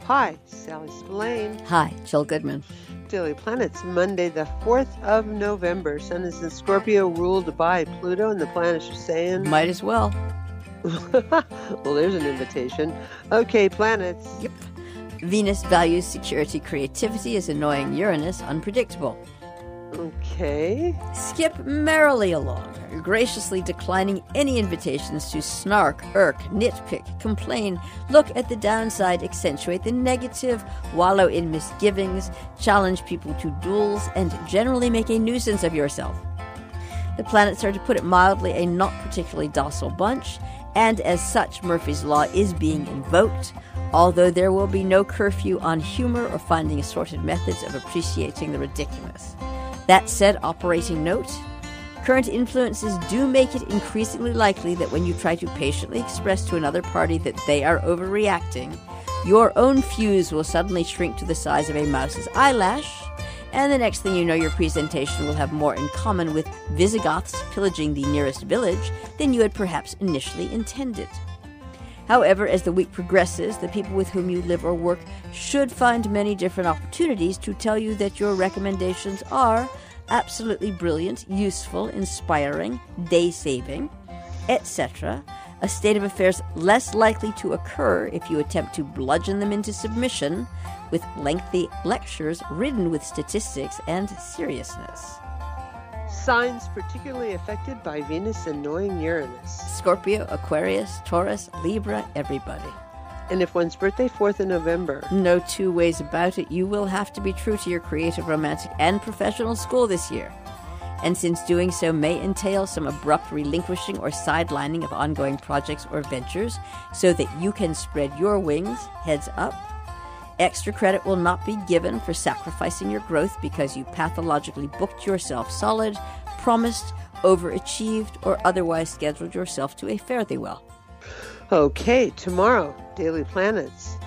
Hi, Sally Spillane. Hi, Jill Goodman. Daily Planets, Monday, the 4th of November. Sun is in Scorpio, ruled by Pluto, and the planets are saying... Might as well. Well, there's an invitation. Okay, planets. Yep. Venus values security, creativity, is annoying Uranus, unpredictable. Okay. Skip merrily along, graciously declining any invitations to snark, irk, nitpick, complain, look at the downside, accentuate the negative, wallow in misgivings, challenge people to duels, and generally make a nuisance of yourself. The planets are, to put it mildly, a not particularly docile bunch, and as such, Murphy's Law is being invoked, although there will be no curfew on humor or finding assorted methods of appreciating the ridiculous. That said, operating note, current influences do make it increasingly likely that when you try to patiently express to another party that they are overreacting, your own fuse will suddenly shrink to the size of a mouse's eyelash, and the next thing you know, your presentation will have more in common with Visigoths pillaging the nearest village than you had perhaps initially intended. However, as the week progresses, the people with whom you live or work should find many different opportunities to tell you that your recommendations are absolutely brilliant, useful, inspiring, day-saving, etc., a state of affairs less likely to occur if you attempt to bludgeon them into submission with lengthy lectures ridden with statistics and seriousness. Signs particularly affected by Venus annoying Uranus. Scorpio, Aquarius, Taurus, Libra, everybody. And if one's birthday, 4th of November. No two ways about it. You will have to be true to your creative, romantic, and professional school this year. And since doing so may entail some abrupt relinquishing or sidelining of ongoing projects or ventures so that you can spread your wings, heads up, extra credit will not be given for sacrificing your growth because you pathologically booked yourself solid, promised, overachieved, or otherwise scheduled yourself to a fare thee well. Okay, tomorrow, Daily Planets.